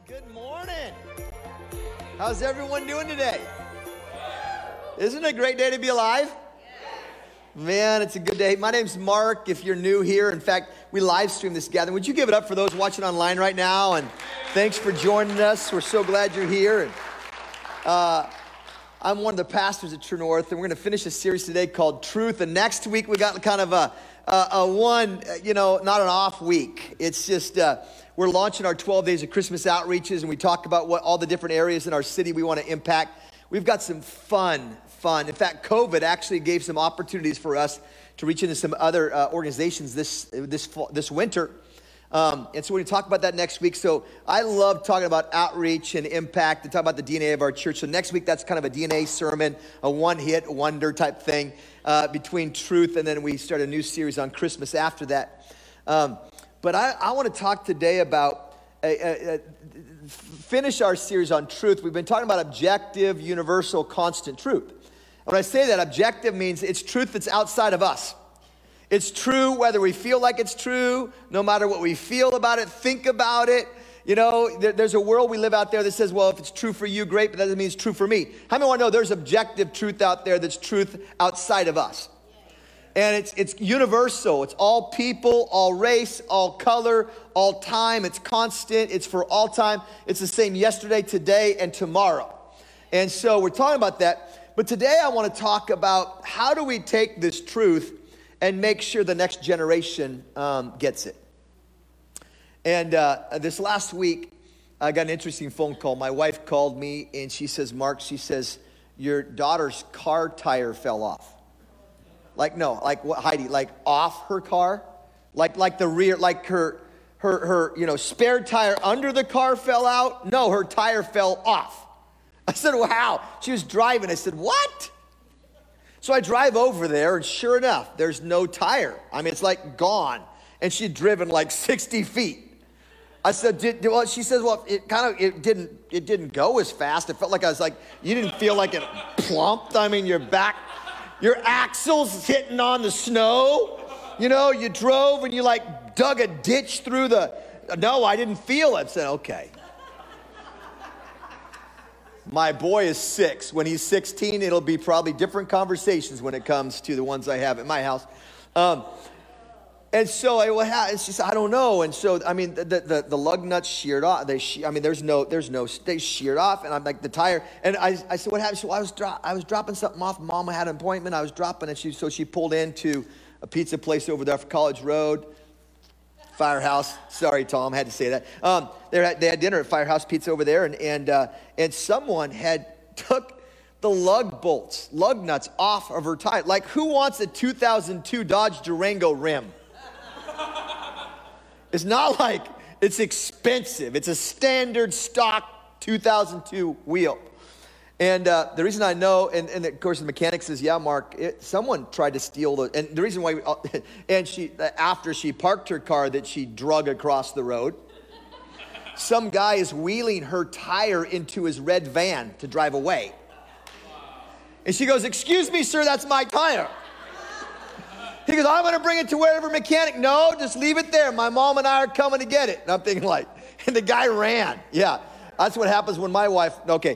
Good morning. How's everyone doing today? Isn't it a great day to be alive? Man, it's a good day. My name's Mark. If you're new here, in fact, we live stream this gathering. Would you give it up for those watching online right now? And thanks for joining us. We're so glad you're here. I'm one of the pastors at True North, and we're going to finish a series today called Truth. And next week, we got kind of a one, not an off week. It's just, we're launching our 12 Days of Christmas outreaches, and we talk about what all the different areas in our city we want to impact. We've got some fun. In fact, COVID actually gave some opportunities for us to reach into some other organizations this winter. And so we're going to talk about that next week. So I love talking about outreach and impact and talk about the DNA of our church. So next week, that's kind of a DNA sermon, a one-hit wonder type thing between truth, and then we start a new series on Christmas after that. But I want to talk today about, finish our series on truth. We've been talking about objective, universal, constant truth. When I say that, objective means it's truth that's outside of us. It's true whether we feel like it's true, no matter what we feel about it, think about it. There's a world we live out there that says, well, if it's true for you, great, but that doesn't mean it's true for me. How many want to know there's objective truth out there that's truth outside of us? And it's universal. It's all people, all race, all color, all time. It's constant. It's for all time. It's the same yesterday, today, and tomorrow. And so we're talking about that. But today I want to talk about how do we take this truth and make sure the next generation gets it. And this last week, I got an interesting phone call. My wife called me and she says, Mark, your daughter's car tire fell off. Like what, Heidi? Like off her car? Like the rear, like her spare tire under the car fell out? No, her tire fell off. I said, wow. She was driving. I said, what? So I drive over there, and sure enough, there's no tire. I mean, it's like gone. And she'd driven like 60 feet. I said, she says, well, it didn't go as fast. It felt like you didn't feel like it plumped. I mean, your axles hitting on the snow. You drove and you dug a ditch through no, I didn't feel it. I said, okay. My boy is 6. When he's 16, it'll be probably different conversations when it comes to the ones I have at my house. And so she said, I don't know. And so, I mean, the lug nuts sheared off. They sheared off. And I'm like, the tire. And I said, what happened? So I was dropping something off. Mom had an appointment. I was dropping it. So she pulled into a pizza place over there for College Road. Firehouse. Sorry, Tom, had to say that. They had dinner at Firehouse Pizza over there, and someone had took the lug nuts off of her tire. Like, who wants a 2002 Dodge Durango rim? It's not like it's expensive. It's a standard stock 2002 wheel. And the reason I know, and of course the mechanic says, yeah, Mark, someone tried to steal and the reason why, after she parked her car that she drug across the road, some guy is wheeling her tire into his red van to drive away. And she goes, excuse me, sir, that's my tire. He goes, I'm going to bring it to wherever mechanic. No, just leave it there. My mom and I are coming to get it. And I'm thinking and the guy ran. Yeah, that's what happens when my wife, okay.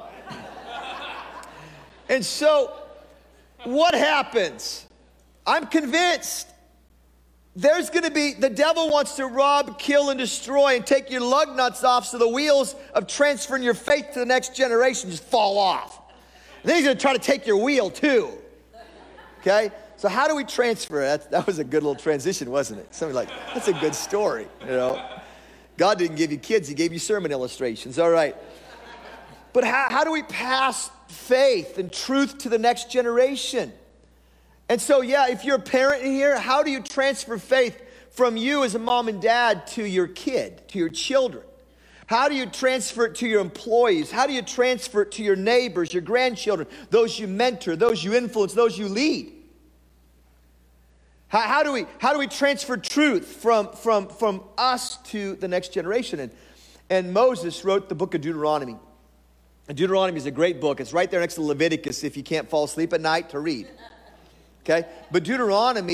And so, what happens? I'm convinced there's going to be, the devil wants to rob, kill, and destroy and take your lug nuts off so the wheels of transferring your faith to the next generation just fall off. And then he's going to try to take your wheel too. Okay? So how do we transfer it? That was a good little transition, wasn't it? Somebody that's a good story, God didn't give you kids, he gave you sermon illustrations. All right. But how do we pass faith and truth to the next generation? And so, if you're a parent in here, how do you transfer faith from you as a mom and dad to your kid, to your children? How do you transfer it to your employees? How do you transfer it to your neighbors, your grandchildren, those you mentor, those you influence, those you lead? How do we transfer truth from us to the next generation? And Moses wrote the book of Deuteronomy. And Deuteronomy is a great book. It's right there next to Leviticus if you can't fall asleep at night to read. Okay? But Deuteronomy,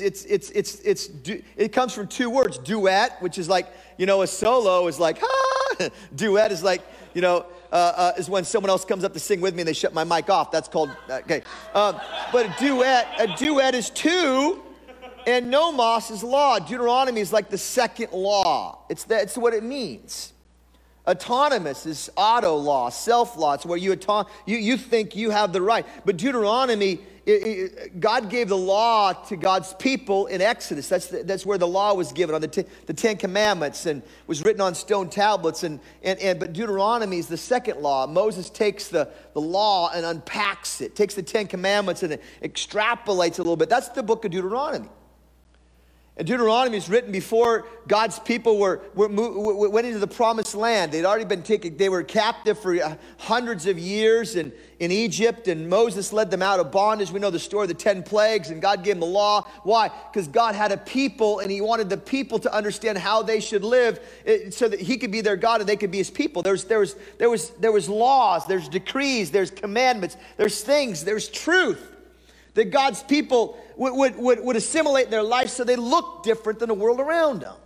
it comes from two words. Duet, which is like, a solo is like, ah, Duet is like, is when someone else comes up to sing with me and they shut my mic off. That's called, okay. But a duet is two, and nomos is law. Deuteronomy is like the second law. It's what it means. Autonomous is auto law, self law. It's where you think you have the right. But Deuteronomy, God gave the law to God's people in Exodus. That's where the law was given on the Ten Commandments and was written on stone tablets. But Deuteronomy is the second law. Moses takes the law and unpacks it, takes the Ten Commandments and extrapolates a little bit. That's the book of Deuteronomy. And Deuteronomy is written before God's people went into the promised land. They'd already been taken, they were captive for hundreds of years in Egypt, and Moses led them out of bondage. We know the story of the 10 plagues, and God gave them the law. Why? Because God had a people, and he wanted the people to understand how they should live so that he could be their God and they could be his people. There was laws, there's decrees, there's commandments, there's things, there's truth that God's people would assimilate in their life so they look different than the world around them.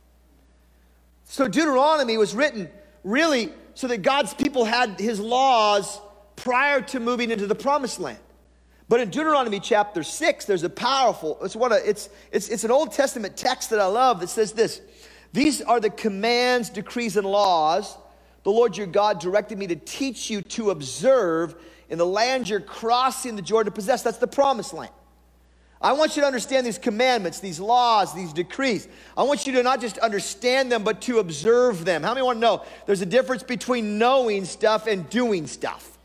So Deuteronomy was written really so that God's people had his laws prior to moving into the promised land. But in Deuteronomy chapter 6, there's a powerful, it's an Old Testament text that I love that says this: "These are the commands, decrees, and laws the Lord your God directed me to teach you to observe in the land you're crossing the Jordan to possess." That's the promised land. I want you to understand these commandments, these laws, these decrees. I want you to not just understand them, but to observe them. How many want to know there's a difference between knowing stuff and doing stuff?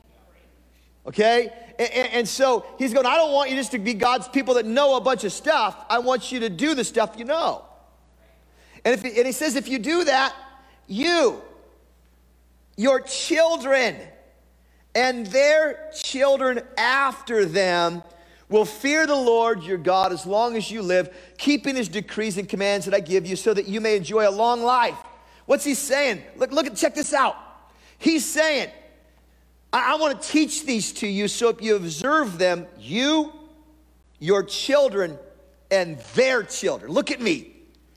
Okay? And so he's going, I don't want you just to be God's people that know a bunch of stuff. I want you to do the stuff you know. And he says, if you do that, your children and their children after them will fear the Lord your God as long as you live, keeping his decrees and commands that I give you, so that you may enjoy a long life. What's he saying? Check this out. He's saying, I want to teach these to you, so if you observe them, you, your children, and their children. Look at me.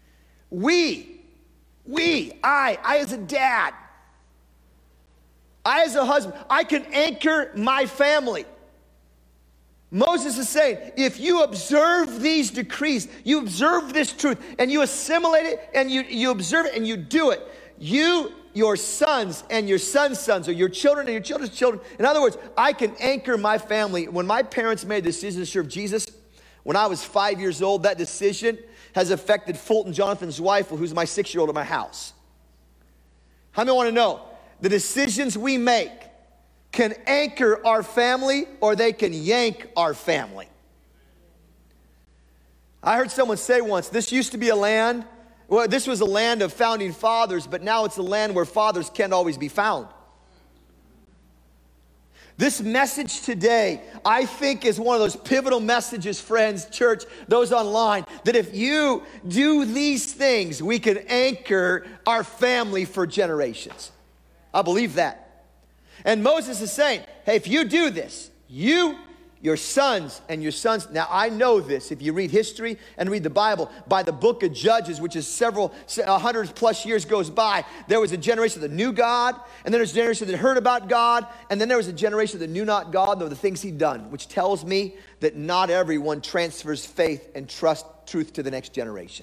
I as a dad, I as a husband, I can anchor my family. Moses is saying, if you observe these decrees, you observe this truth, and you assimilate it, and you observe it, and you do it, your sons and your sons' sons, or your children and your children's children. In other words, I can anchor my family. When my parents made the decision to serve Jesus, when I was 5 years old, that decision has affected Fulton Jonathan's wife, who's my 6-year-old at my house. How many want to know? The decisions we make can anchor our family, or they can yank our family. I heard someone say once, this used to be a land, this was a land of founding fathers, but now it's a land where fathers can't always be found. This message today, I think, is one of those pivotal messages, friends, church, those online, that if you do these things, we can anchor our family for generations. I believe that. And Moses is saying, hey, if you do this, your sons and your sons. Now, I know this. If you read history and read the Bible, by the book of Judges, which is several 100+ years goes by, there was a generation that knew God, and then there's a generation that heard about God, and then there was a generation that knew not God, nor the things he'd done, which tells me that not everyone transfers faith and truth to the next generation.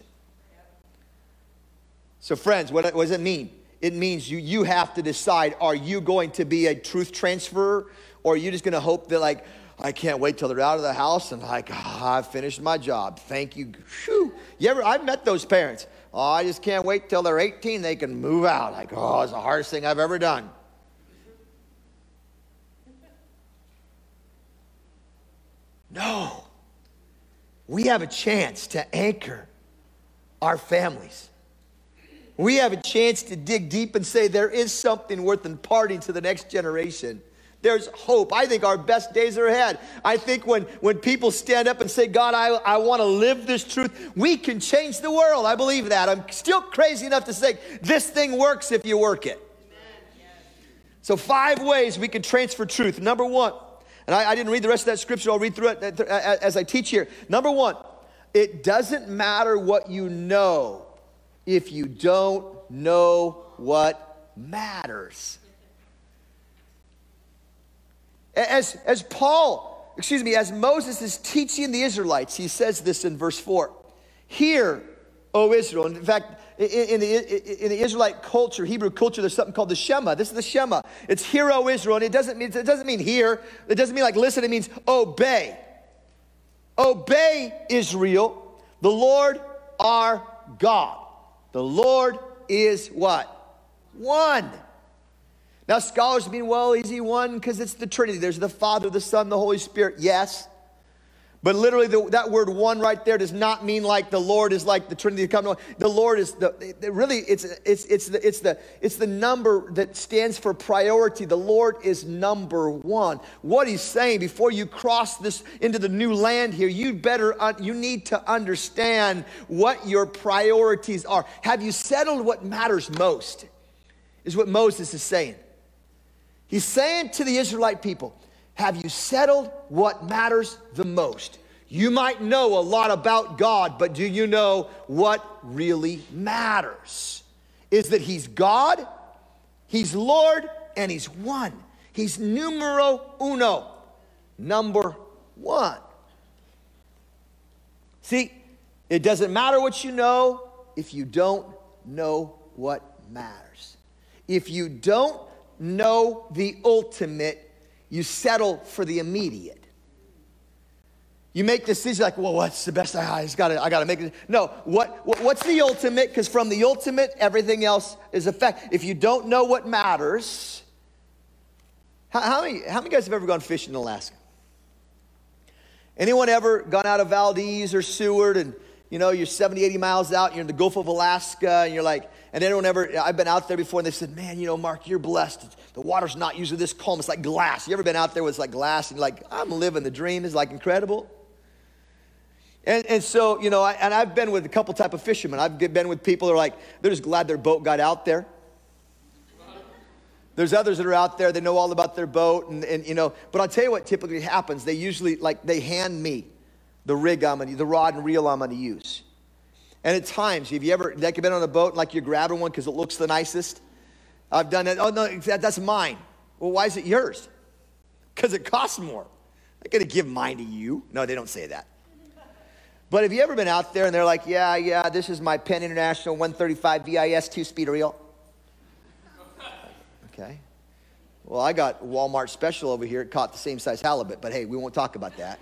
So friends, what does it mean? It means you have to decide, are you going to be a truth transferer, or are you just going to hope that, like, I can't wait till they're out of the house and I've finished my job. Thank you. Whew. I've met those parents. Oh, I just can't wait till they're 18, they can move out. It's the hardest thing I've ever done. No. We have a chance to anchor our families. We have a chance to dig deep and say there is something worth imparting to the next generation. There's hope. I think our best days are ahead. I think when people stand up and say, God, I want to live this truth, we can change the world. I believe that. I'm still crazy enough to say this thing works if you work it. So 5 ways we can transfer truth. Number 1, and I didn't read the rest of that scripture. I'll read through it as I teach here. Number 1, it doesn't matter what you know if you don't know what matters. As Moses is teaching the Israelites, he says this in verse 4. Hear, O Israel. In fact, in the Israelite culture, Hebrew culture, there's something called the Shema. This is the Shema. It's hear, O Israel. And it doesn't mean hear. It doesn't mean like listen. It means obey. Obey, Israel. The Lord our God. The Lord is what? One. Now, scholars mean, well, is he one? Because it's the Trinity. There's the Father, the Son, the Holy Spirit. Yes. But literally, that word one right there does not mean like the Lord is like the Trinity. The Lord is it's the number that stands for priority. The Lord is number one. What he's saying, before you cross this into the new land here, you need to understand what your priorities are. Have you settled what matters most? Is what Moses is saying. He's saying to the Israelite people, have you settled what matters the most? You might know a lot about God, but do you know what really matters? Is that he's God, he's Lord, and he's one. He's numero uno, number one. See, it doesn't matter what you know if you don't know what matters. If you don't know the ultimate, you settle for the immediate. You make decisions like, well, what's the best? I got to make it. No, what's the ultimate? Because from the ultimate, everything else is a fact. If you don't know what matters, how many guys have ever gone fishing in Alaska? Anyone ever gone out of Valdez or Seward and you're 70, 80 miles out, you're in the Gulf of Alaska, and you're like, and anyone ever, I've been out there before, and they said, man, Mark, you're blessed. The water's not usually this calm. It's like glass. You ever been out there where it's like glass, and you're like, I'm living the dream. It's like incredible. And so, I've been with a couple type of fishermen. I've been with people that are like, they're just glad their boat got out there. There's others that are out there, they know all about their boat, but I'll tell you what typically happens. They usually, they hand me the rod and reel I'm going to use. And at times, have you ever been on a boat and you're grabbing one because it looks the nicest? I've done that. Oh, no, that's mine. Well, why is it yours? Because it costs more. I'm going to give mine to you. No, they don't say that. But have you ever been out there and they're like, yeah, this is my Penn International 135 VIS 2-speed reel. Okay. Well, I got Walmart special over here. It caught the same size halibut, but hey, we won't talk about that.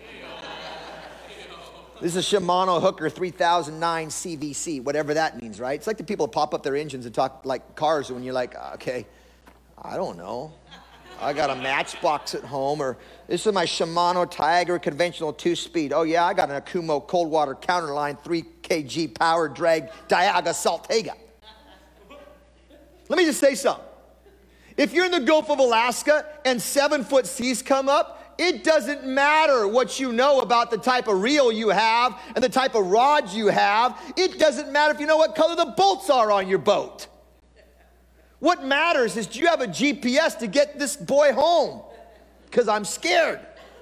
This is a Shimano Hooker 3009 CVC, whatever that means, right? It's like the people that pop up their engines and talk like cars when you're like, okay, I don't know. I got a Matchbox at home, or this is my Shimano Tiger conventional 2-speed. Oh yeah, I got an Akumo cold water counterline 3 kg power drag Diaga Saltega. Let me just say something. If you're in the Gulf of Alaska and 7-foot seas come up, it doesn't matter what you know about the type of reel you have and the type of rods you have. It doesn't matter if you know what color the bolts are on your boat. What matters is, do you have a GPS to get this boy home? Because I'm scared.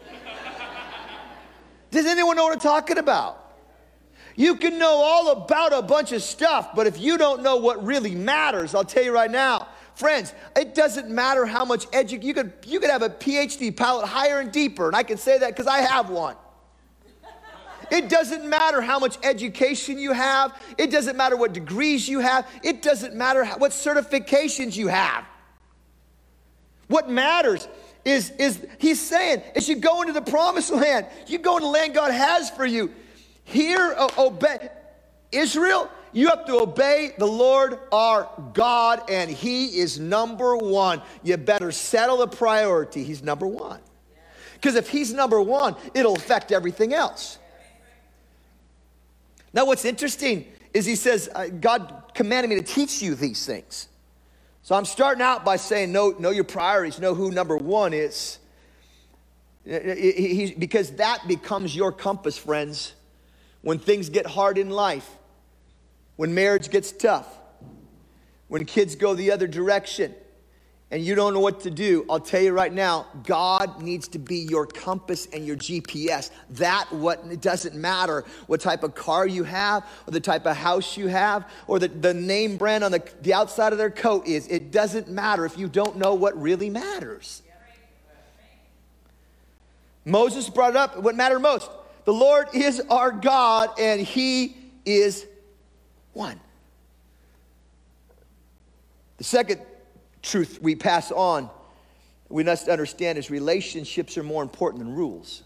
Does anyone know what I'm talking about? You can know all about a bunch of stuff, but if you don't know what really matters, I'll tell you right now, friends, it doesn't matter how much you could have a PhD pilot higher and deeper, and I can say that because I have one. It doesn't matter how much education you have. It doesn't matter what degrees you have. It doesn't matter what certifications you have. What matters is he's saying, as you go into the promised land, you go into the land God has for you. Here, obey. Israel, you have to obey the Lord our God, and he is number one. You better settle the priority. He's number one. Because if he's number one, it'll affect everything else. Now, what's interesting is he says, God commanded me to teach you these things. So I'm starting out by saying, know your priorities, know who number one is. Because that becomes your compass, friends, when things get hard in life, when marriage gets tough, when kids go the other direction. and you don't know what to do, I'll tell you right now, God needs to be your compass and your GPS. It doesn't matter what type of car you have, or the type of house you have, or the name brand on the outside of their coat is. It doesn't matter if you don't know what really matters. Moses brought it up, what mattered most. The Lord is our God, and he is one. The second truth we pass on, we must understand, is relationships are more important than rules.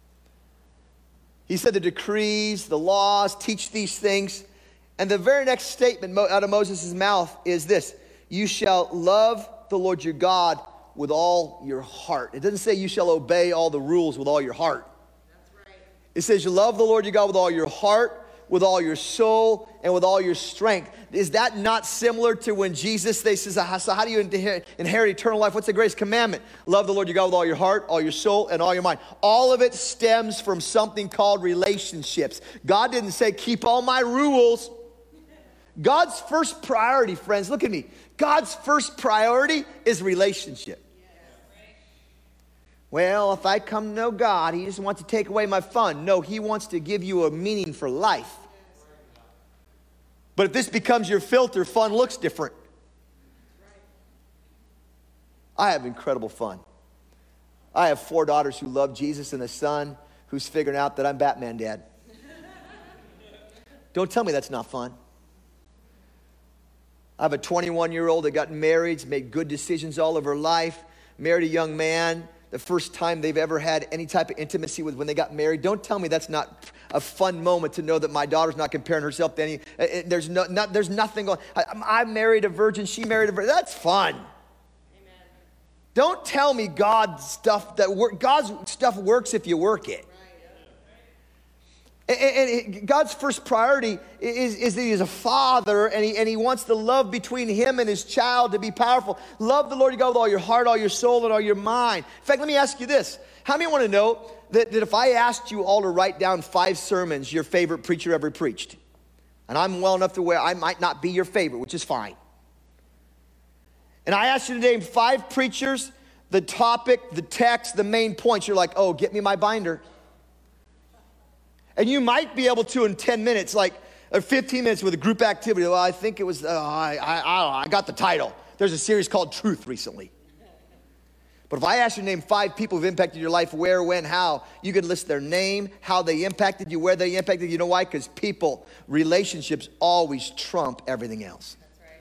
He said the decrees, the laws, teach these things. And the very next statement out of Moses' mouth is this: you shall love the Lord your God with all your heart. It doesn't say you shall obey all the rules with all your heart. That's right. It says you love the Lord your God with all your heart, with all your soul, and with all your strength. Is that not similar to when Jesus, they says, so how do you inherit eternal life? What's the greatest commandment? Love the Lord your God with all your heart, all your soul, and all your mind. All of it stems from something called relationships. God didn't say, keep all my rules. God's first priority, friends, look at me. God's first priority is relationship. Well, if I come to know God, he just wants to take away my fun. No, he wants to give you a meaning for life. But if this becomes your filter, fun looks different. I have incredible fun. I have 4 daughters who love Jesus and a son who's figuring out that I'm Batman dad. Don't tell me that's not fun. I have a 21-year-old that got married, made good decisions all of her life, married a young man. The first time they've ever had any type of intimacy with when they got married. Don't tell me that's not a fun moment to know that my daughter's not comparing herself to any. There's nothing going. I married a virgin. She married a virgin. That's fun. Amen. Don't tell me God's stuff works if you work it. And God's first priority is that he's a father, and he wants the love between him and his child to be powerful. Love the Lord your God with all your heart, all your soul, and all your mind. In fact, let me ask you this. How many want to know that if I asked you all to write down 5 sermons your favorite preacher ever preached, and I'm well enough to where I might not be your favorite, which is fine, and I asked you to name 5 preachers, the topic, the text, the main points, you're like, oh, get me my binder. And you might be able to in 10 minutes, or 15 minutes with a group activity. Well, I think it was, I got the title. There's a series called Truth recently. But if I asked you to name 5 people who've impacted your life, where, when, how, you could list their name, how they impacted you, where they impacted you. You know why? Because relationships always trump everything else. That's right.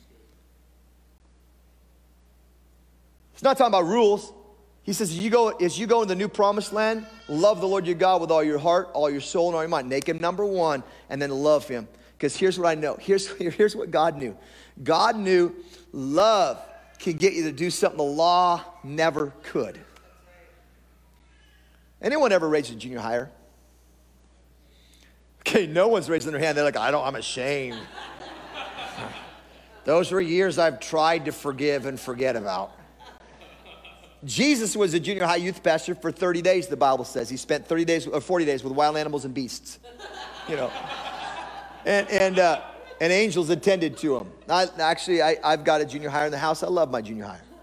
It's not talking about rules. He says, as you go in the new promised land, love the Lord your God with all your heart, all your soul, and all your mind. Make him number 1, and then love him. Because here's what I know. Here's what God knew. God knew love can get you to do something the law never could. Anyone ever raised a junior higher? Okay, no one's raising their hand. They're like, I'm ashamed. Those were years I've tried to forgive and forget about. Jesus was a junior high youth pastor for 30 days, the Bible says. He spent 40 days with wild animals and beasts, and angels attended to him. I've got a junior higher in the house. I love my junior higher.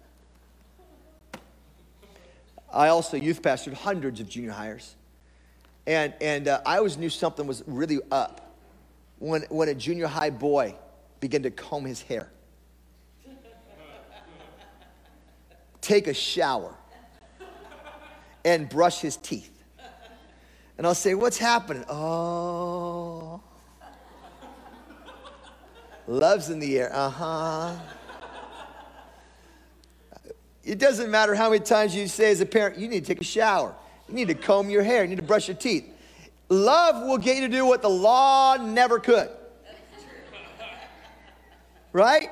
I also youth pastored hundreds of junior hires. And I always knew something was really up when a junior high boy began to comb his hair, take a shower, and brush his teeth. And I'll say, what's happening? Oh, love's in the air. It doesn't matter how many times you say as a parent, you need to take a shower. You need to comb your hair. You need to brush your teeth. Love will get you to do what the law never could. Right?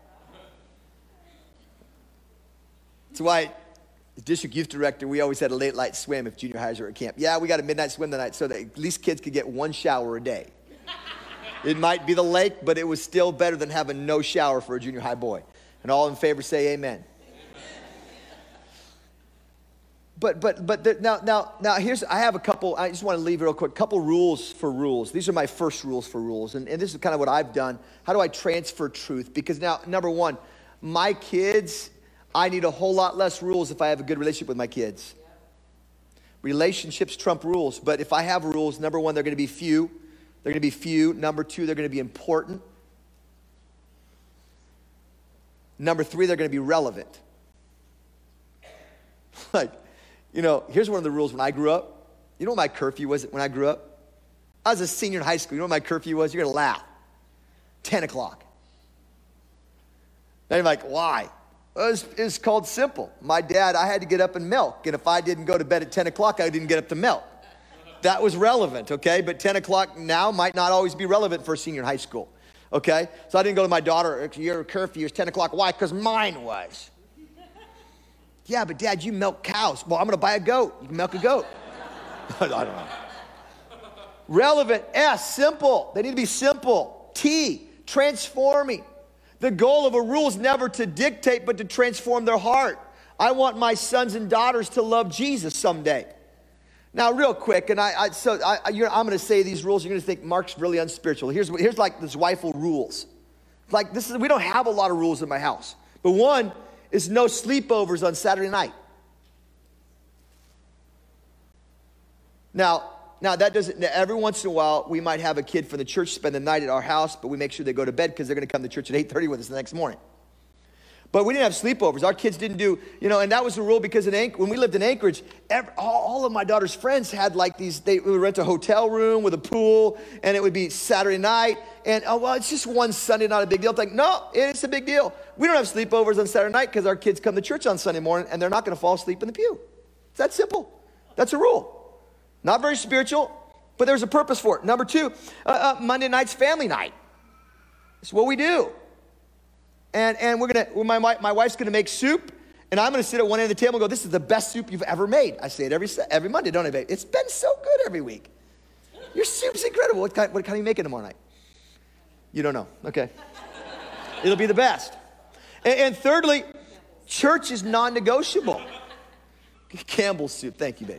That's why, as district youth director, we always had a late night swim if junior highs were at camp. Yeah, we got a midnight swim tonight so that at least kids could get 1 shower a day. It might be the lake, but it was still better than having no shower for a junior high boy. And all in favor say amen. Now here's, I have a couple, I just want to leave real quick, couple rules for rules. These are my first rules for rules. And this is kind of what I've done. How do I transfer truth? Because now, number 1, My kids, I need a whole lot less rules if I have a good relationship with my kids. Relationships trump rules, but if I have rules, number one, they're going to be few. They're going to be few. Number two, they're going to be important. Number three, they're going to be relevant. Like, here's one of the rules when I grew up. You know what my curfew was when I grew up? I was a senior in high school. You know what my curfew was? You're going to laugh. 10 o'clock. And you're like, why? Well, it's called simple. My dad, I had to get up and milk. And if I didn't go to bed at 10 o'clock, I didn't get up to milk. That was relevant, okay? But 10 o'clock now might not always be relevant for a senior in high school, okay? So I didn't go to my daughter, your curfew is 10 o'clock. Why? Because mine was. Yeah, but Dad, you milk cows. Well, I'm going to buy a goat. You can milk a goat. I don't know. Relevant, S, simple. They need to be simple. T, transforming. The goal of a rule is never to dictate, but to transform their heart. I want my sons and daughters to love Jesus someday. Now, real quick, and I'm going to say these rules. You're going to think Mark's really unspiritual. Here's like this wifeful rules. Like we don't have a lot of rules in my house, but one is no sleepovers on Saturday night. Now that doesn't. Every once in a while, we might have a kid from the church spend the night at our house, but we make sure they go to bed because they're going to come to church at 8:30 with us the next morning. But we didn't have sleepovers. Our kids didn't do, and that was the rule because when we lived in Anchorage, all of my daughter's friends had like these, they would rent a hotel room with a pool, and it would be Saturday night, and it's just one Sunday, not a big deal. It's like, no, it's a big deal. We don't have sleepovers on Saturday night because our kids come to church on Sunday morning, and they're not going to fall asleep in the pew. It's that simple. That's a rule. Not very spiritual, but there's a purpose for it. Number two, Monday night's family night. It's what we do. And my wife's gonna make soup, and I'm gonna sit at one end of the table and go, this is the best soup you've ever made. I say it every Monday, don't I, babe? It's been so good every week. Your soup's incredible. What kind are you making tomorrow night? You don't know, okay. It'll be the best. And thirdly, church is non-negotiable. Campbell's soup, thank you, babe.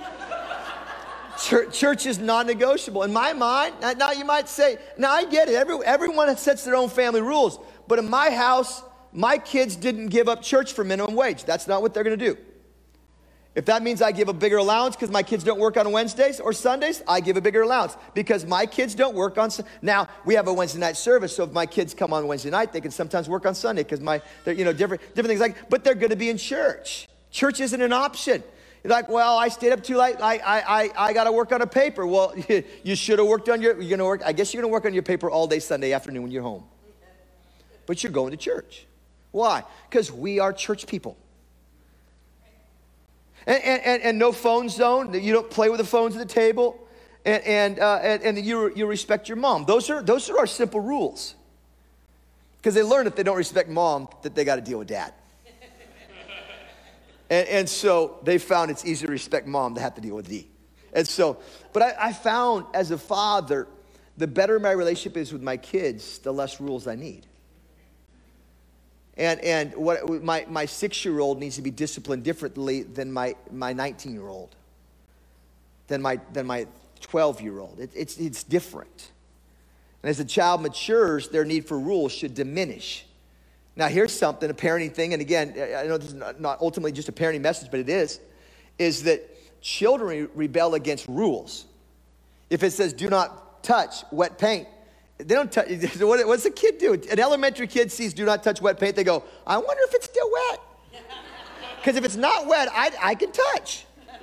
Church is non-negotiable. In my mind, now you might say, now I get it. Everyone sets their own family rules. But in my house, my kids didn't give up church for minimum wage. That's not what they're going to do. If that means I give a bigger allowance because my kids don't work on Wednesdays or Sundays, I give a bigger allowance because my kids don't work on Now, we have a Wednesday night service, so if my kids come on Wednesday night, they can sometimes work on Sunday because different things but they're going to be in church. Church isn't an option. You're like, well, I stayed up too late. I got to work on a paper. Well, you should have worked on I guess you're going to work on your paper all day Sunday afternoon when you're home. But you're going to church. Why? Because we are church people. And no phone zone. You don't play with the phones at the table. And you respect your mom. Those are our simple rules. Because they learn if they don't respect mom that they got to deal with dad. And so they found it's easier to respect mom than have to deal with thee. And so, but I found as a father, the better my relationship is with my kids, the less rules I need. And what my 6-year-old needs to be disciplined differently than my 19-year-old, than my 12-year-old. It's different. And as a child matures, their need for rules should diminish. Now here's something, a parenting thing, and again, I know this is not ultimately just a parenting message, but it is that children rebel against rules. If it says do not touch wet paint, they don't touch. What's a kid do? An elementary kid sees do not touch wet paint. They go, I wonder if it's still wet. Because if it's not wet, I can touch.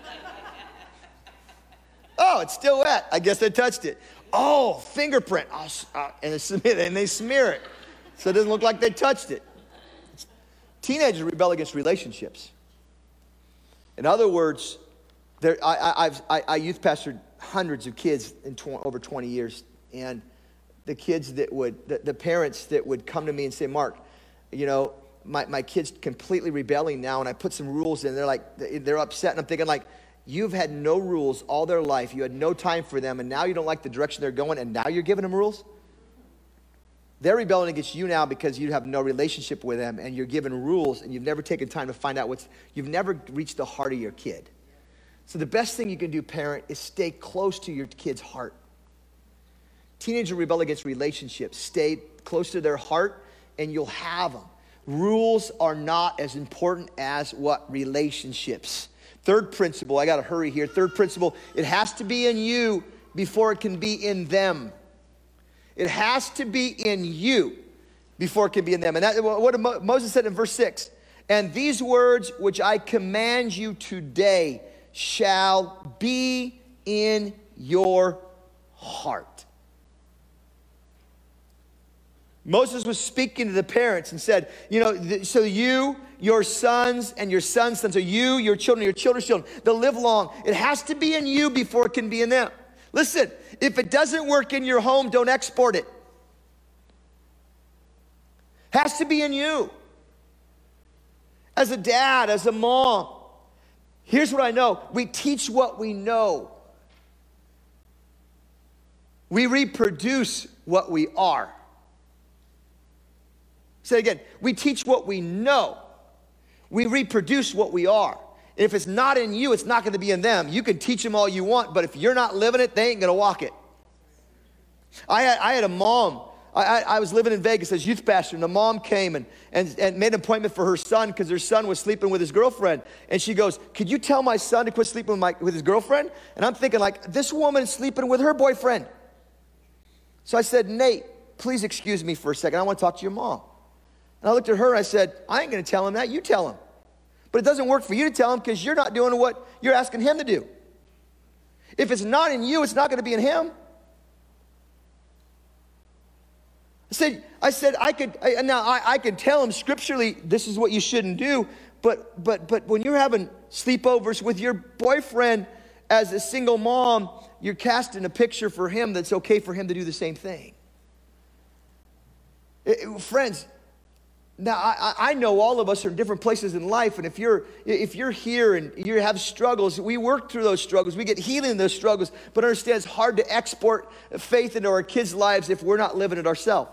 Oh, it's still wet. I guess I touched it. Oh, fingerprint. And they smear it. So it doesn't look like they touched it. Teenagers rebel against relationships. In other words, I youth pastored hundreds of kids in over 20 years. And the kids the parents that would come to me and say, Mark, my kid's completely rebelling now, and I put some rules in. They're upset, and I'm thinking like, you've had no rules all their life. You had no time for them, and now you don't like the direction they're going, and now you're giving them rules? They're rebelling against you now because you have no relationship with them, and you're given rules, and you've never taken time to find out you've never reached the heart of your kid. So the best thing you can do, parent, is stay close to your kid's heart. Teenagers rebel against relationships. Stay close to their heart, and you'll have them. rules are not as important as what? Relationships. Third principle, I got to hurry here. Third principle, it has to be in you before it can be in them. It has to be in you before it can be in them. And that, what Moses said in verse 6, and these words which I command you today shall be in your heart. Moses was speaking to the parents and said, so you, your sons, and your sons' sons, so you, your children, your children's children, they'll live long. It has to be in you before it can be in them. Listen, if it doesn't work in your home, don't export it. Has to be in you. As a dad, as a mom, here's what I know. We teach what we know. We reproduce what we are. Say it again. We teach what we know. We reproduce what we are. If it's not in you, it's not going to be in them. You can teach them all you want, but if you're not living it, they ain't going to walk it. I had a mom. I was living in Vegas as youth pastor, and the mom came and made an appointment for her son because her son was sleeping with his girlfriend. And she goes, could you tell my son to quit sleeping with his girlfriend? And I'm thinking, like, this woman is sleeping with her boyfriend. So I said, Nate, please excuse me for a second. I want to talk to your mom. And I looked at her and I said, I ain't going to tell him that. You tell him. But it doesn't work for you to tell him because you're not doing what you're asking him to do. If it's not in you, it's not going to be in him. I said I could tell him scripturally this is what you shouldn't do, but when you're having sleepovers with your boyfriend as a single mom, you're casting a picture for him that's okay for him to do the same thing. Friends, now I know all of us are in different places in life, and if you're here and you have struggles, we work through those struggles, we get healing in those struggles, but understand it's hard to export faith into our kids' lives if we're not living it ourselves.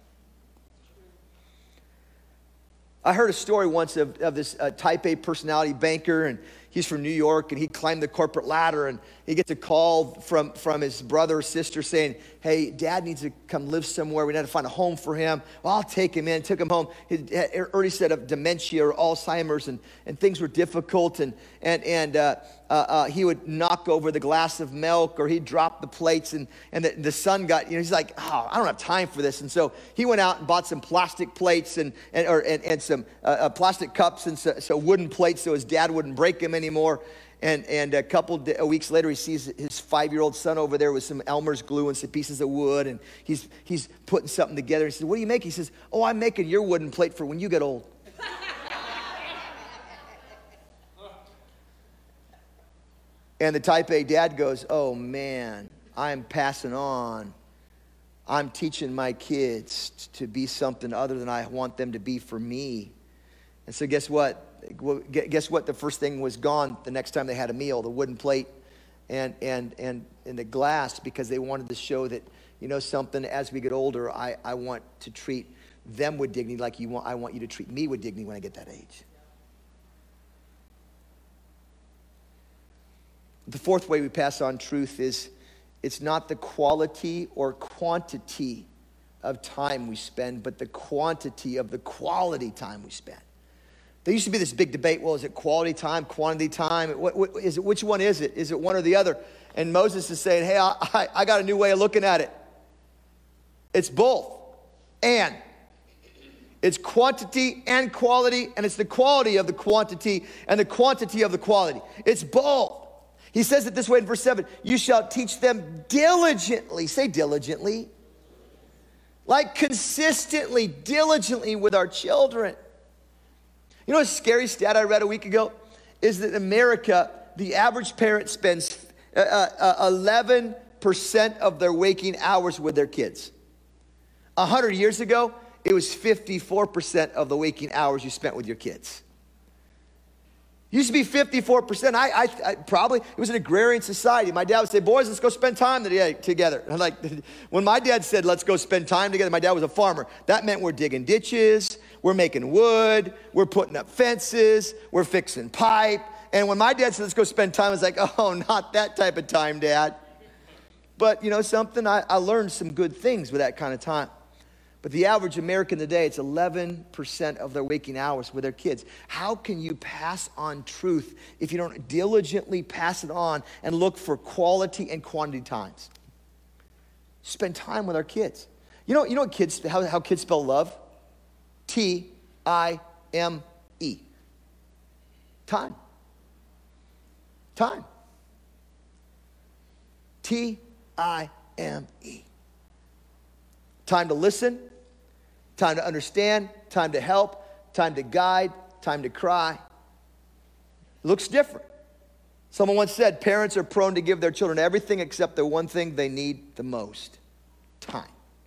I heard a story once of this type A personality banker, and he's from New York, and he climbed the corporate ladder, and he gets a call from his brother or sister saying, hey, Dad needs to come live somewhere. We need to find a home for him. Well, I'll take him in. Took him home. He had early set of dementia or Alzheimer's, and things were difficult, and he would knock over the glass of milk, or he'd drop the plates, and the son got, he's like, oh, I don't have time for this. And so he went out and bought some plastic plates and some plastic cups and so wooden plates so his dad wouldn't break them anymore. And a couple weeks later, he sees his 5-year-old son over there with some Elmer's glue and some pieces of wood, and he's putting something together. He says, what do you make? He says, oh, I'm making your wooden plate for when you get old. And the type A dad goes, oh man, I'm passing on. I'm teaching my kids to be something other than I want them to be for me. And so guess what? The first thing was gone the next time they had a meal, the wooden plate and the glass, because they wanted to show that, something, as we get older, I want to treat them with dignity like I want you to treat me with dignity when I get that age. The fourth way we pass on truth is it's not the quality or quantity of time we spend, but the quantity of the quality time we spend. There used to be this big debate, well, is it quality time, quantity time? What is it? Which one is it? Is it one or the other? And Moses is saying, hey, I got a new way of looking at it. It's both. And it's quantity and quality, and it's the quality of the quantity and the quantity of the quality. It's both. He says it this way in verse 7, you shall teach them diligently. Say diligently. Like consistently, diligently with our children. You know a scary stat I read a week ago? Is that in America, the average parent spends 11% of their waking hours with their kids. 100 years ago, it was 54% of the waking hours you spent with your kids. Used to be 54%. I probably, it was an agrarian society. My dad would say, boys, let's go spend time together. And when my dad said, let's go spend time together, my dad was a farmer. That meant we're digging ditches, we're making wood, we're putting up fences, we're fixing pipe. And when my dad said, let's go spend time, I was like, oh, not that type of time, Dad. But something, I learned some good things with that kind of time. But the average American today, it's 11% of their waking hours with their kids. How can you pass on truth if you don't diligently pass it on and look for quality and quantity times? Spend time with our kids. You know what kids, how kids spell love? T-I-M-E. Time. Time. T-I-M-E. Time to listen, time to understand, time to help, time to guide, time to cry. It looks different. Someone once said, parents are prone to give their children everything except the one thing they need the most: time.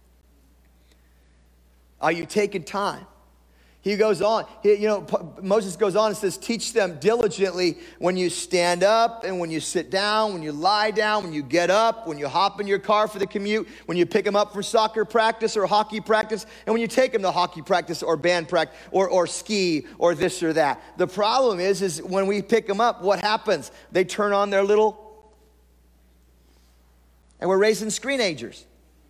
Are you taking time? He goes on, Moses goes on and says, teach them diligently when you stand up and when you sit down, when you lie down, when you get up, when you hop in your car for the commute, when you pick them up for soccer practice or hockey practice, and when you take them to hockey practice or band practice or ski or this or that. The problem is when we pick them up, what happens? They turn on their little, and we're raising screenagers.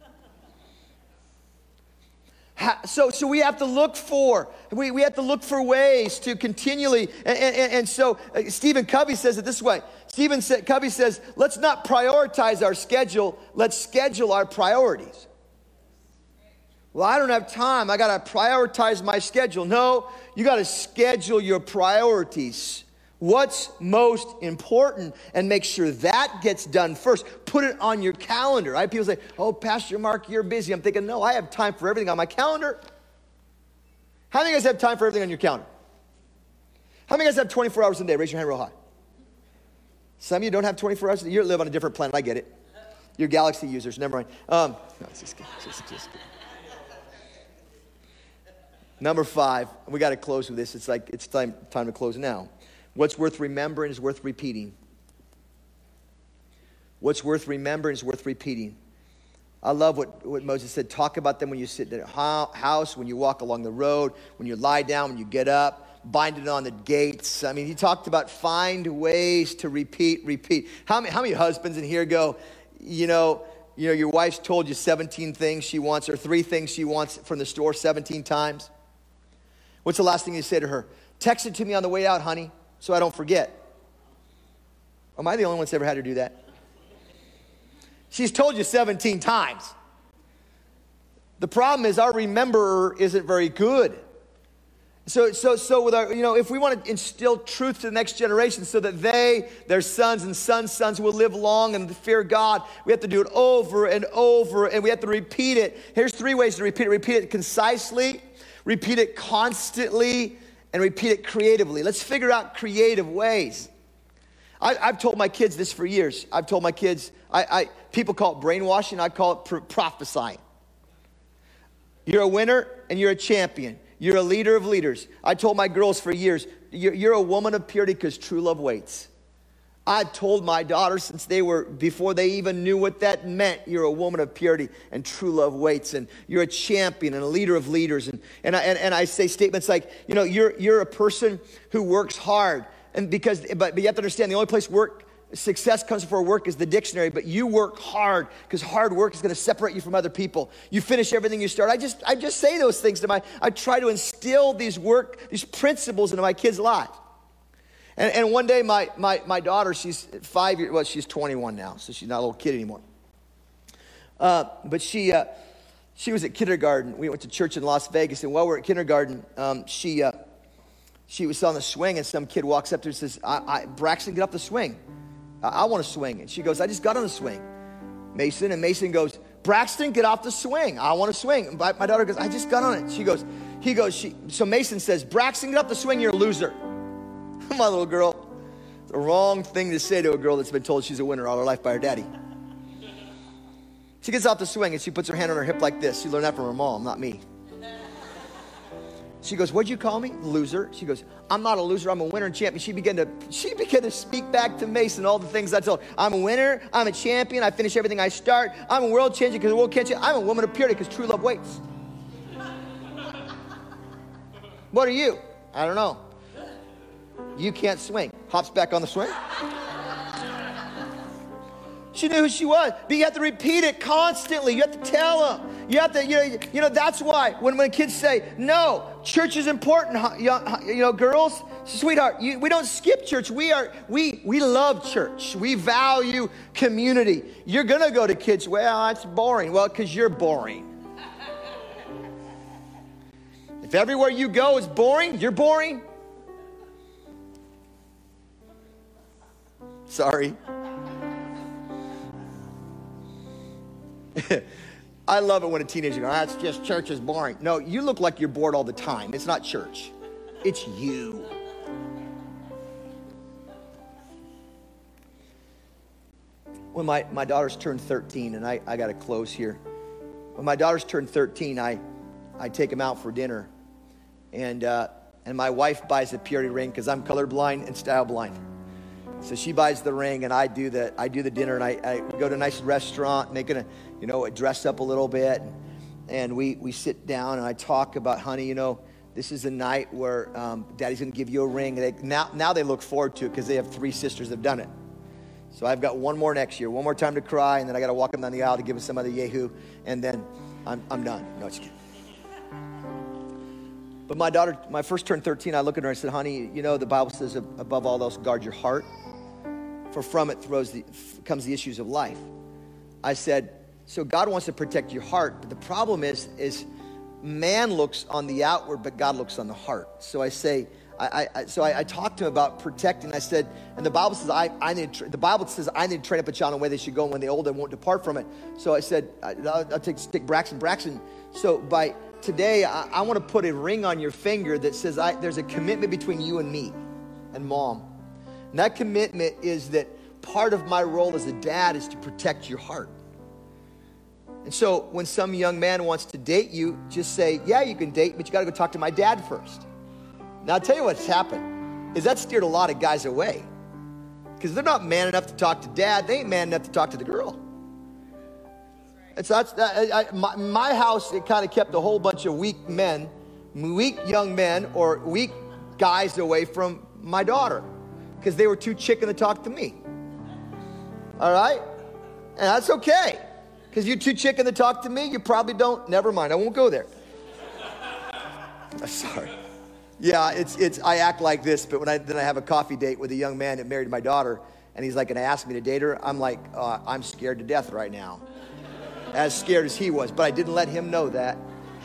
So we have to look for ways to continually, and so Stephen Covey says it this way. Covey says, let's not prioritize our schedule, let's schedule our priorities. Well, I don't have time, I got to prioritize my schedule. No, you got to schedule your priorities. What's most important, and make sure that gets done first. Put it on your calendar. Right? People say, oh, Pastor Mark, you're busy. I'm thinking, no, I have time for everything on my calendar. How many of you guys have time for everything on your calendar? How many of you guys have 24 hours a day? Raise your hand real high. Some of you don't have 24 hours a day. You live on a different planet. I get it. You're galaxy users. Never mind. No, it's just kidding. Number 5. We got to close with this. It's like it's time to close now. What's worth remembering is worth repeating. What's worth remembering is worth repeating. I love what Moses said. Talk about them when you sit in a house, when you walk along the road, when you lie down, when you get up. Bind it on the gates. I mean, he talked about find ways to repeat. How many husbands in here go, your wife's told you 17 things she wants or 3 things she wants from the store 17 times? What's the last thing you say to her? Text it to me on the way out, honey, so I don't forget. Am I the only one that's ever had her do that? She's told you 17 times. The problem is our rememberer isn't very good. So with our, if we want to instill truth to the next generation so that their sons and sons will live long and fear God, we have to do it over and over, and we have to repeat it. Here's 3 ways to repeat it. Repeat it concisely, repeat it constantly, and repeat it creatively. Let's figure out creative ways. I've told my kids this for years. I've told my kids, people call it brainwashing, I call it prophesying. You're a winner and you're a champion. You're a leader of leaders. I told my girls for years, you're a woman of purity because true love waits. I told my daughters before they even knew what that meant, you're a woman of purity and true love waits, and you're a champion and a leader of leaders. And I say statements like, you're a person who works hard. But you have to understand, the only place success comes before work is the dictionary, but you work hard because hard work is going to separate you from other people. You finish everything you start. I just say those things I try to instill these principles into my kids' lives. And one day my daughter, she's 5 years, well, she's 21 now, so she's not a little kid anymore. But she was at kindergarten. We went to church in Las Vegas, and while we were at kindergarten, she was on the swing, and some kid walks up to her and says, Braxton, get off the swing. I want to swing. And she goes, I just got on the swing. And Mason goes, Braxton, get off the swing. I want to swing. And my daughter goes, I just got on it. So Mason says, Braxton, get off the swing, you're a loser. My little girl. It's the wrong thing to say to a girl that's been told she's a winner all her life by her daddy. She gets off the swing and she puts her hand on her hip like this. She learned that from her mom, not me. She goes, what'd you call me? Loser. She goes, I'm not a loser, I'm a winner and champion. She began to speak back to Mason all the things I told her. I'm a winner, I'm a champion, I finish everything I start. I'm a world changer because the world can't change. I'm a woman of purity because true love waits. What are you? I don't know. You can't swing. Hops back on the swing. She knew who she was. But you have to repeat it constantly. You have to tell them. You have to, that's why when kids say, no, church is important, girls, sweetheart, we don't skip church. We love church. We value community. You're going to go to kids, well, that's boring. Well, because you're boring. If everywhere you go is boring, you're boring. Sorry. I love it when a teenager goes, that's just church is boring. No, you look like you're bored all the time. It's not church. It's you. When my daughters turned 13, and I got to close here. When my daughters turned 13, I take them out for dinner. And my wife buys a purity ring because I'm colorblind and style blind. So she buys the ring, and I do the dinner, and I go to a nice restaurant, making dress up a little bit, and we sit down, and I talk about, honey, this is a night where Daddy's going to give you a ring. Now they look forward to it because they have 3 sisters that have done it. So I've got one more next year, one more time to cry, and then I got to walk them down the aisle to give them some other yahoo, and then I'm done. No, just kidding. But my daughter, my first turned 13, I look at her and I said, honey, the Bible says above all else, guard your heart, for from it comes the issues of life. I said, so God wants to protect your heart, but the problem is man looks on the outward, but God looks on the heart. So I say, I talked to him about protecting. I said, and the Bible says I need to train up a child in the way they should go, and when they're old, they won't depart from it. So I said, I'll take Braxton. So by today, I want to put a ring on your finger that says there's a commitment between you and me and Mom. And that commitment is that part of my role as a dad is to protect your heart. And so when some young man wants to date you, just say, yeah, you can date, but you got to go talk to my dad first. Now, I'll tell you what's happened is that steered a lot of guys away because they're not man enough to talk to dad. They ain't man enough to talk to the girl. And so my house, it kind of kept a whole bunch of weak young men or weak guys away from my daughter because they were too chicken to talk to me. All right? And that's okay because you're too chicken to talk to me. You probably don't. Never mind. I won't go there. Sorry. Yeah, it's. I act like this, but when I have a coffee date with a young man that married my daughter, and he's like going to ask me to date her, I'm like, I'm scared to death right now. As scared as he was, but I didn't let him know that.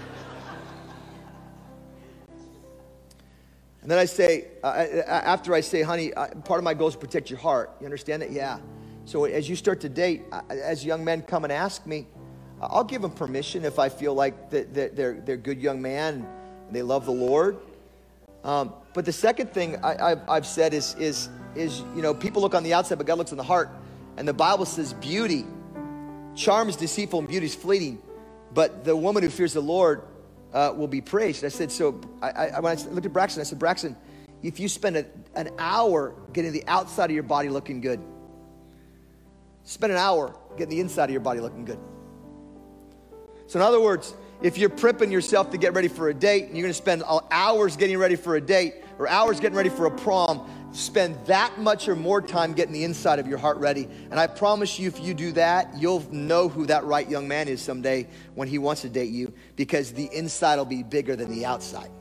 And then I say, after I say, honey, part of my goal is to protect your heart. You understand that? Yeah. So as you start to date, as young men come and ask me, I'll give them permission if I feel like that they're a good young man and they love the Lord. But the second thing I've said is people look on the outside, but God looks on the heart. And the Bible says beauty, charm is deceitful and beauty is fleeting, but the woman who fears the Lord will be praised. I said, so when I looked at Braxton, I said, Braxton, if you spend an hour getting the outside of your body looking good, spend an hour getting the inside of your body looking good. So in other words, if you're prepping yourself to get ready for a date and you're going to spend hours getting ready for a date or hours getting ready for a prom, spend that much or more time getting the inside of your heart ready. And I promise you, if you do that, you'll know who that right young man is someday when he wants to date you, because the inside will be bigger than the outside.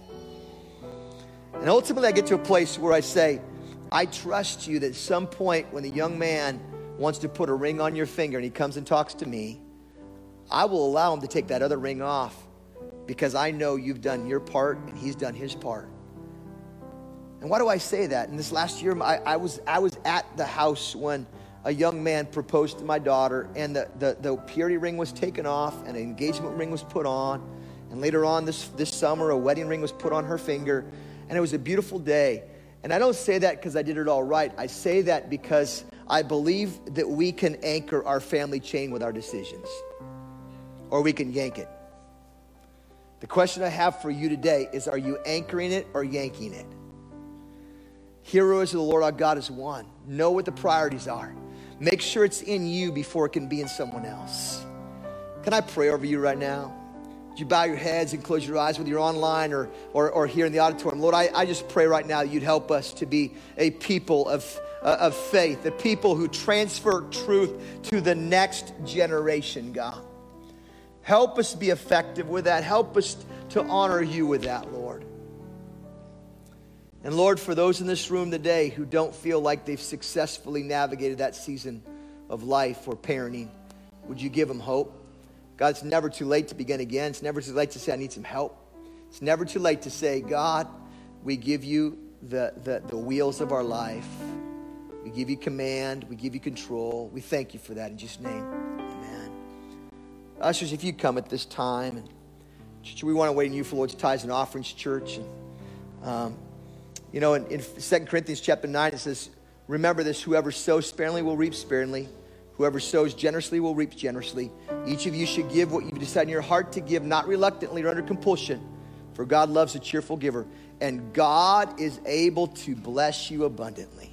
And ultimately, I get to a place where I say, I trust you that at some point when the young man wants to put a ring on your finger and he comes and talks to me, I will allow him to take that other ring off because I know you've done your part and he's done his part. And why do I say that? In this last year, I was at the house when a young man proposed to my daughter, and the purity ring was taken off and an engagement ring was put on. And later on this summer, a wedding ring was put on her finger. And it was a beautiful day. And I don't say that because I did it all right. I say that because I believe that we can anchor our family chain with our decisions, or we can yank it. The question I have for you today is, are you anchoring it or yanking it? Hear, O Israel, the Lord our God is one. Know what the priorities are. Make sure it's in you before it can be in someone else. Can I pray over you right now? Would you bow your heads and close your eyes, whether you're online or here in the auditorium? Lord, I just pray right now that you'd help us to be a people of faith, a people who transfer truth to the next generation, God. Help us be effective with that. Help us to honor you with that, Lord. And Lord, for those in this room today who don't feel like they've successfully navigated that season of life or parenting, would you give them hope? God, it's never too late to begin again. It's never too late to say, I need some help. It's never too late to say, God, we give you the wheels of our life. We give you command. We give you control. We thank you for that in Jesus' name. Amen. Ushers, if you come at this time, and church, we want to wait on you for Lord's tithes and offerings, church. And, you know, in 2 Corinthians chapter 9, it says, remember this, whoever sows sparingly will reap sparingly. Whoever sows generously will reap generously. Each of you should give what you've decided in your heart to give, not reluctantly or under compulsion. For God loves a cheerful giver. And God is able to bless you abundantly.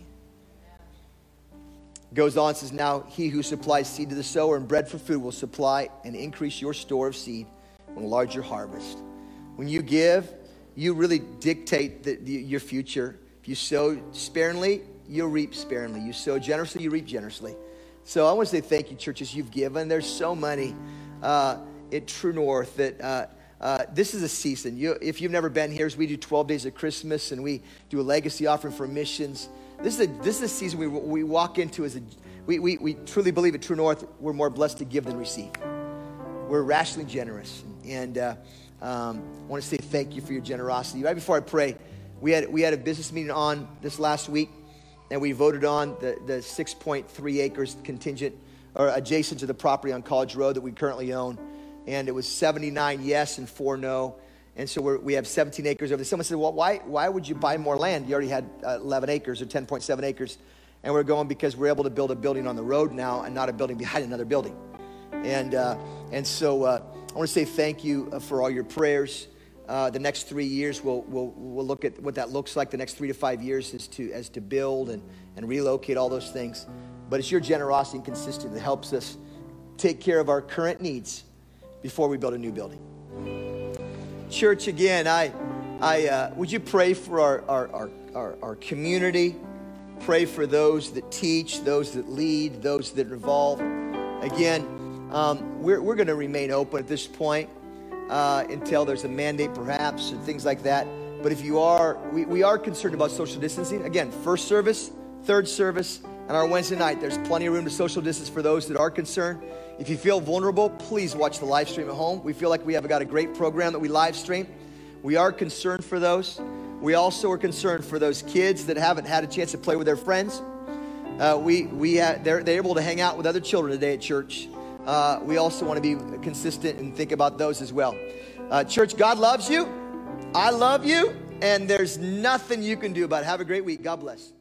Goes on, says, now he who supplies seed to the sower and bread for food will supply and increase your store of seed and enlarge your harvest. When you give, you really dictate your future. If you sow sparingly, you'll reap sparingly. You sow generously, you reap generously. So I want to say thank you, churches, you've given. There's so many at True North that this is a season. If you've never been here, we do 12 days of Christmas, and we do a legacy offering for missions. This is a season we walk into we truly believe at True North we're more blessed to give than receive. We're rationally generous, and I want to say thank you for your generosity. Right before I pray, we had a business meeting on this last week, and we voted on the 6.3 acres contingent or adjacent to the property on College Road that we currently own, and it was 79 yes and 4 no. And so we have 17 acres over there. Someone said, well, why would you buy more land? You already had 11 acres or 10.7 acres. And we're going because we're able to build a building on the road now and not a building behind another building. And so I want to say thank you for all your prayers. The next 3 years, we'll look at what that looks like. The next 3 to 5 years is to build and relocate all those things. But it's your generosity and consistency that helps us take care of our current needs before we build a new building. Church, again, I would you pray for our community? Pray for those that teach, those that lead, those that are involved. Again, we're going to remain open at this point until there's a mandate, perhaps, and things like that. But if you are, we are concerned about social distancing. Again, first service, third service, and our Wednesday night. There's plenty of room to social distance for those that are concerned. If you feel vulnerable, please watch the live stream at home. We feel like we have got a great program that we live stream. We are concerned for those. We also are concerned for those kids that haven't had a chance to play with their friends. They're able to hang out with other children today at church. We also want to be consistent and think about those as well. Church, God loves you. I love you. And there's nothing you can do about it. Have a great week. God bless.